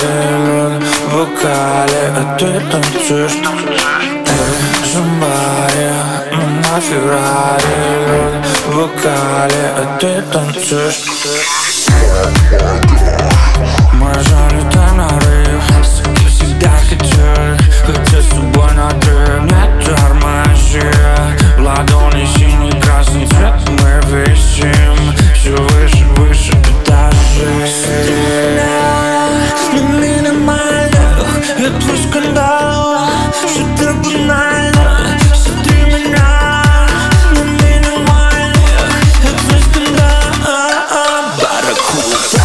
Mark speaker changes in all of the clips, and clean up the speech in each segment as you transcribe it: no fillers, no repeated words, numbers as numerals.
Speaker 1: лед в вокале, а ты танцуешь. Somebody, на Феррари, лед в вокале, а ты танцуешь. Мы залетаем на рейв, суки всегда хотели, хотя с собой надрыв. Не тормози, в ладони синий, красный цвет мы висим все выше, выше этажей. Смотри на минимально, я твой скандал, что ты банально. Смотри меня на минимально, я твой скандал. Барракуда.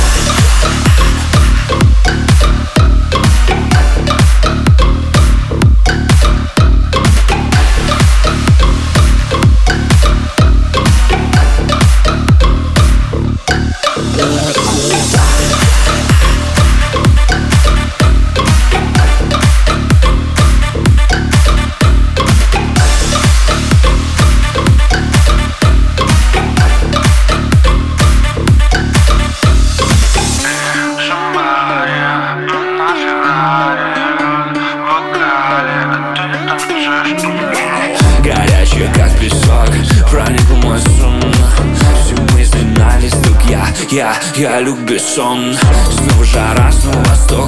Speaker 1: Горячая, как песок, проникла мой сон. Все мысли на листок, я люблю сон. Снова жара, снова восток.